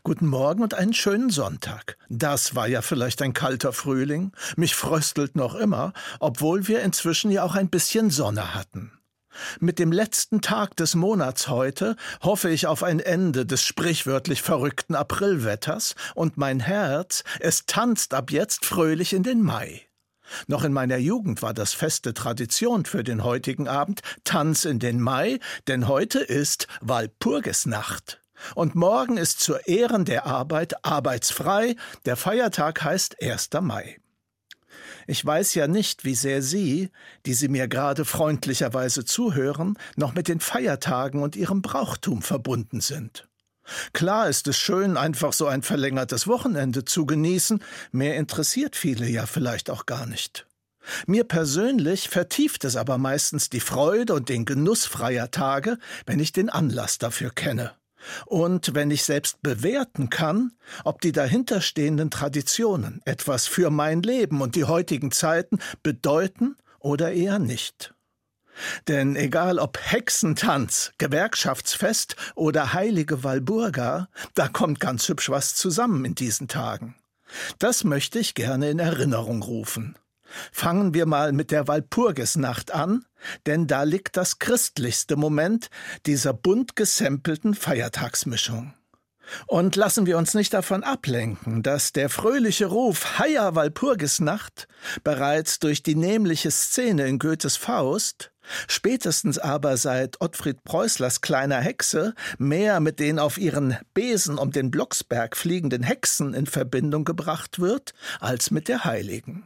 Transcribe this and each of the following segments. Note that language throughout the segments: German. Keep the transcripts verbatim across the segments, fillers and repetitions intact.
Guten Morgen und einen schönen Sonntag. Das war ja vielleicht ein kalter Frühling. Mich fröstelt noch immer, obwohl wir inzwischen ja auch ein bisschen Sonne hatten. Mit dem letzten Tag des Monats heute hoffe ich auf ein Ende des sprichwörtlich verrückten Aprilwetters und mein Herz, es tanzt ab jetzt fröhlich in den Mai. Noch in meiner Jugend war das feste Tradition für den heutigen Abend Tanz in den Mai, denn heute ist Walpurgisnacht. Und morgen ist zur Ehren der Arbeit arbeitsfrei, der Feiertag heißt erster Mai. Ich weiß ja nicht, wie sehr Sie, die Sie mir gerade freundlicherweise zuhören, noch mit den Feiertagen und ihrem Brauchtum verbunden sind. Klar ist es schön, einfach so ein verlängertes Wochenende zu genießen, mehr interessiert viele ja vielleicht auch gar nicht. Mir persönlich vertieft es aber meistens die Freude und den Genuss freier Tage, wenn ich den Anlass dafür kenne. Und wenn ich selbst bewerten kann, ob die dahinterstehenden Traditionen etwas für mein Leben und die heutigen Zeiten bedeuten oder eher nicht. Denn egal ob Hexentanz, Gewerkschaftsfest oder heilige Walburga, da kommt ganz hübsch was zusammen in diesen Tagen. Das möchte ich gerne in Erinnerung rufen. Fangen wir mal mit der Walpurgisnacht an, denn da liegt das christlichste Moment dieser bunt gesampelten Feiertagsmischung. Und lassen wir uns nicht davon ablenken, dass der fröhliche Ruf »Heia Walpurgisnacht« bereits durch die nämliche Szene in Goethes Faust, spätestens aber seit Ottfried Preußlers Kleiner Hexe, mehr mit den auf ihren Besen um den Blocksberg fliegenden Hexen in Verbindung gebracht wird, als mit der Heiligen.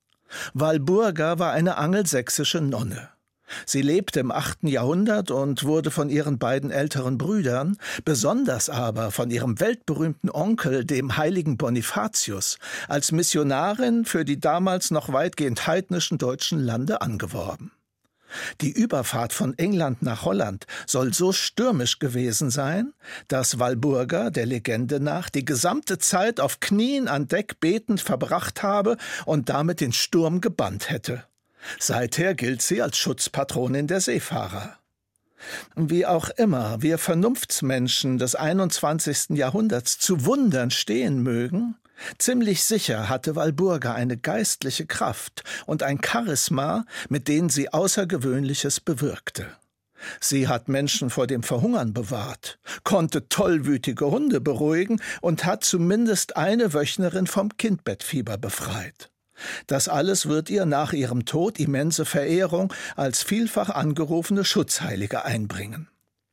Walburga war eine angelsächsische Nonne. Sie lebte im achten Jahrhundert und wurde von ihren beiden älteren Brüdern, besonders aber von ihrem weltberühmten Onkel, dem heiligen Bonifatius, als Missionarin für die damals noch weitgehend heidnischen deutschen Lande angeworben. Die Überfahrt von England nach Holland soll so stürmisch gewesen sein, dass Walburga, der Legende nach, die gesamte Zeit auf Knien an Deck betend verbracht habe und damit den Sturm gebannt hätte. Seither gilt sie als Schutzpatronin der Seefahrer. Wie auch immer wir Vernunftsmenschen des einundzwanzigsten Jahrhunderts zu Wundern stehen mögen, ziemlich sicher hatte Walburga eine geistliche Kraft und ein Charisma, mit denen sie Außergewöhnliches bewirkte. Sie hat Menschen vor dem Verhungern bewahrt, konnte tollwütige Hunde beruhigen und hat zumindest eine Wöchnerin vom Kindbettfieber befreit. Das alles wird ihr nach ihrem Tod immense Verehrung als vielfach angerufene Schutzheilige einbringen.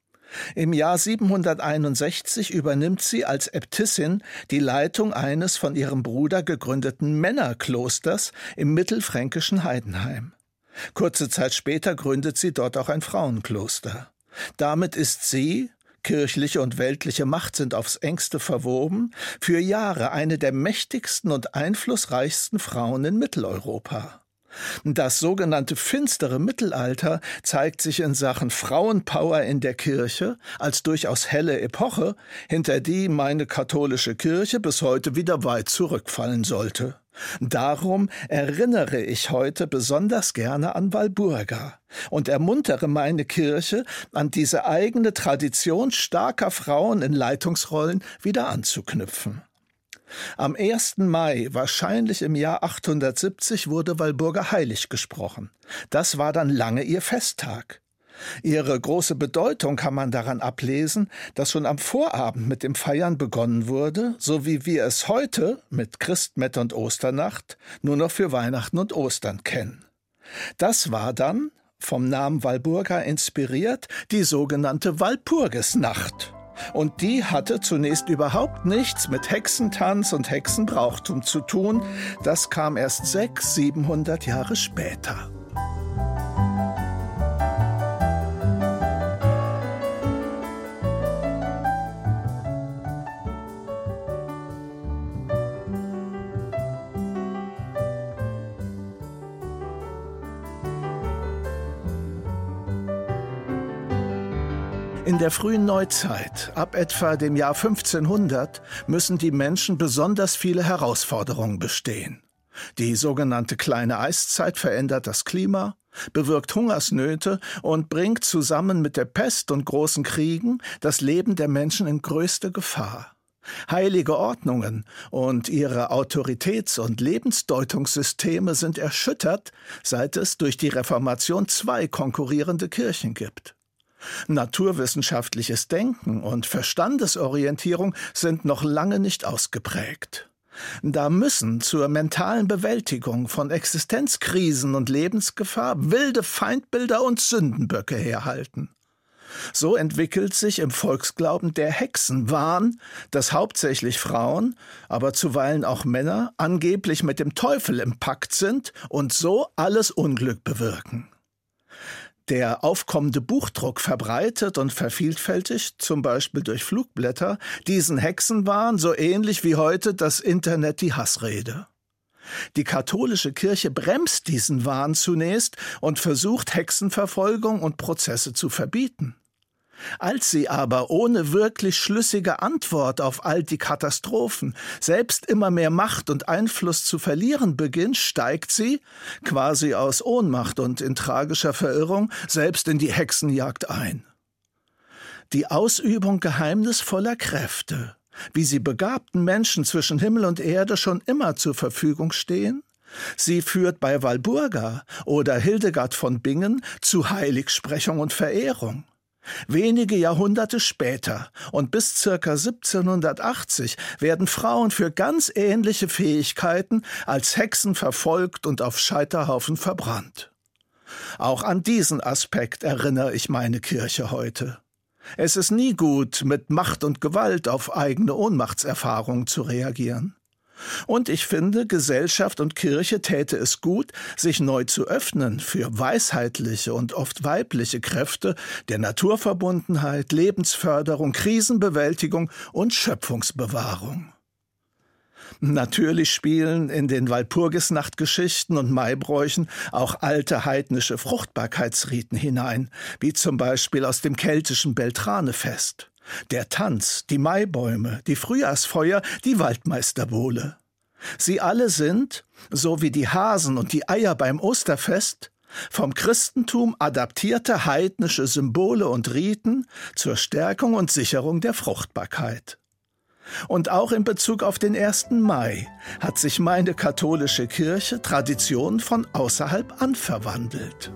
Im Jahr siebenhunderteinundsechzig übernimmt sie als Äbtissin die Leitung eines von ihrem Bruder gegründeten Männerklosters im mittelfränkischen Heidenheim. Kurze Zeit später gründet sie dort auch ein Frauenkloster. Damit ist sie, kirchliche und weltliche Macht sind aufs engste verwoben, für Jahre eine der mächtigsten und einflussreichsten Frauen in Mitteleuropa. Das sogenannte finstere Mittelalter zeigt sich in Sachen Frauenpower in der Kirche als durchaus helle Epoche, hinter die meine katholische Kirche bis heute wieder weit zurückfallen sollte. Darum erinnere ich heute besonders gerne an Walburga und ermuntere meine Kirche, an diese eigene Tradition starker Frauen in Leitungsrollen wieder anzuknüpfen. Am ersten Mai, wahrscheinlich im Jahr achthundertsiebzig, wurde Walburga heilig gesprochen. Das war dann lange ihr Festtag. Ihre große Bedeutung kann man daran ablesen, dass schon am Vorabend mit dem Feiern begonnen wurde, so wie wir es heute mit Christmette und Osternacht nur noch für Weihnachten und Ostern kennen. Das war dann, vom Namen Walburga inspiriert, die sogenannte Walpurgisnacht. Und die hatte zunächst überhaupt nichts mit Hexentanz und Hexenbrauchtum zu tun. Das kam erst sechshundert, siebenhundert Jahre später. In der frühen Neuzeit, ab etwa dem Jahr fünfzehnhundert, müssen die Menschen besonders viele Herausforderungen bestehen. Die sogenannte kleine Eiszeit verändert das Klima, bewirkt Hungersnöte und bringt zusammen mit der Pest und großen Kriegen das Leben der Menschen in größte Gefahr. Heilige Ordnungen und ihre Autoritäts- und Lebensdeutungssysteme sind erschüttert, seit es durch die Reformation zwei konkurrierende Kirchen gibt. Naturwissenschaftliches Denken und Verstandesorientierung sind noch lange nicht ausgeprägt. Da müssen zur mentalen Bewältigung von Existenzkrisen und Lebensgefahr wilde Feindbilder und Sündenböcke herhalten. So entwickelt sich im Volksglauben der Hexenwahn, dass hauptsächlich Frauen, aber zuweilen auch Männer, angeblich mit dem Teufel im Pakt sind und so alles Unglück bewirken. Der aufkommende Buchdruck verbreitet und vervielfältigt, zum Beispiel durch Flugblätter, diesen Hexenwahn so ähnlich wie heute das Internet die Hassrede. Die katholische Kirche bremst diesen Wahn zunächst und versucht, Hexenverfolgung und Prozesse zu verbieten. Als sie aber ohne wirklich schlüssige Antwort auf all die Katastrophen selbst immer mehr Macht und Einfluss zu verlieren beginnt, steigt sie, quasi aus Ohnmacht und in tragischer Verirrung, selbst in die Hexenjagd ein. Die Ausübung geheimnisvoller Kräfte, wie sie begabten Menschen zwischen Himmel und Erde schon immer zur Verfügung stehen, sie führt bei Walburga oder Hildegard von Bingen zu Heiligsprechung und Verehrung. Wenige Jahrhunderte später und bis circa siebzehnhundertachtzig werden Frauen für ganz ähnliche Fähigkeiten als Hexen verfolgt und auf Scheiterhaufen verbrannt. Auch an diesen Aspekt erinnere ich meine Kirche heute. Es ist nie gut, mit Macht und Gewalt auf eigene Ohnmachtserfahrungen zu reagieren. Und ich finde, Gesellschaft und Kirche täte es gut, sich neu zu öffnen für weisheitliche und oft weibliche Kräfte der Naturverbundenheit, Lebensförderung, Krisenbewältigung und Schöpfungsbewahrung. Natürlich spielen in den Walpurgisnachtgeschichten und Maibräuchen auch alte heidnische Fruchtbarkeitsriten hinein, wie zum Beispiel aus dem keltischen Beltranefest. Der Tanz, die Maibäume, die Frühjahrsfeuer, die Waldmeisterbohle. Sie alle sind, so wie die Hasen und die Eier beim Osterfest, vom Christentum adaptierte heidnische Symbole und Riten zur Stärkung und Sicherung der Fruchtbarkeit. Und auch in Bezug auf den ersten Mai hat sich meine katholische Kirche Traditionen von außerhalb anverwandelt.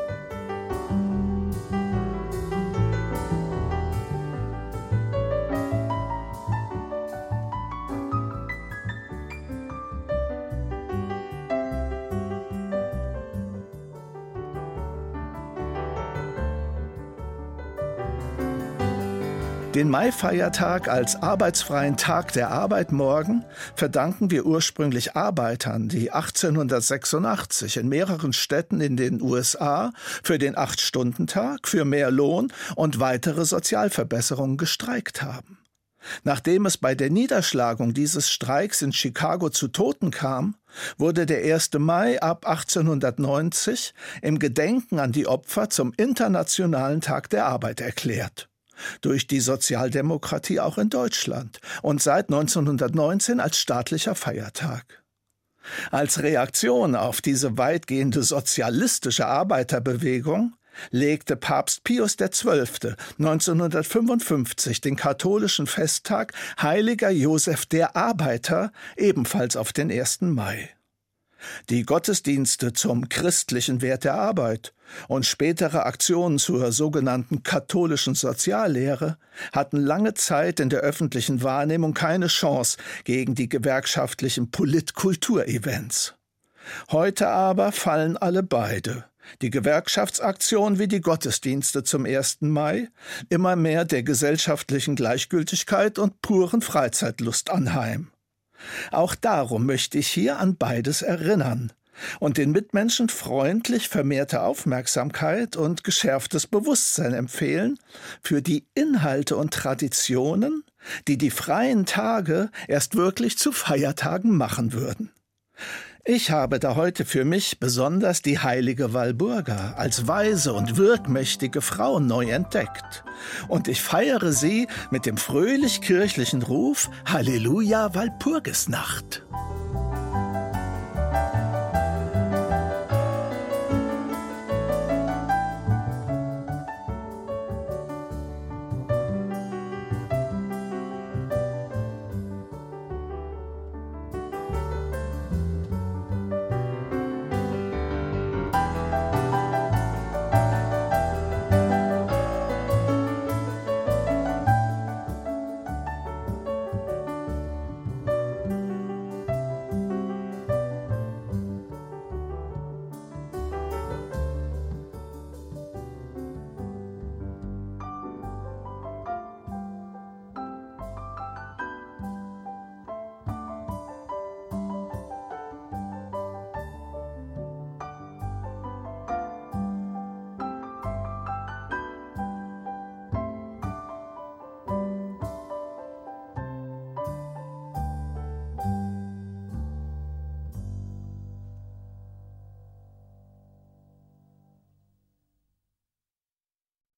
Den Maifeiertag als arbeitsfreien Tag der Arbeit morgen verdanken wir ursprünglich Arbeitern, die achtzehnhundertsechsundachtzig in mehreren Städten in den U S A für den Acht-Stunden-Tag, für mehr Lohn und weitere Sozialverbesserungen gestreikt haben. Nachdem es bei der Niederschlagung dieses Streiks in Chicago zu Toten kam, wurde der erste Mai ab achtzehnhundertneunzig im Gedenken an die Opfer zum Internationalen Tag der Arbeit erklärt. Durch die Sozialdemokratie auch in Deutschland und seit neunzehnhundertneunzehn als staatlicher Feiertag. Als Reaktion auf diese weitgehende sozialistische Arbeiterbewegung legte Papst Pius der Zwölfte neunzehnhundertfünfundfünfzig den katholischen Festtag Heiliger Josef der Arbeiter ebenfalls auf den ersten Mai. Die Gottesdienste zum christlichen Wert der Arbeit und spätere Aktionen zur sogenannten katholischen Soziallehre hatten lange Zeit in der öffentlichen Wahrnehmung keine Chance gegen die gewerkschaftlichen Polit-Kultur-Events. Heute aber fallen alle beide, die Gewerkschaftsaktion wie die Gottesdienste zum ersten Mai, immer mehr der gesellschaftlichen Gleichgültigkeit und puren Freizeitlust anheim. Auch darum möchte ich hier an beides erinnern und den Mitmenschen freundlich vermehrte Aufmerksamkeit und geschärftes Bewusstsein empfehlen für die Inhalte und Traditionen, die die freien Tage erst wirklich zu Feiertagen machen würden. Ich habe da heute für mich besonders die heilige Walburga als weise und wirkmächtige Frau neu entdeckt. Und ich feiere sie mit dem fröhlich-kirchlichen Ruf Halleluja Walpurgisnacht.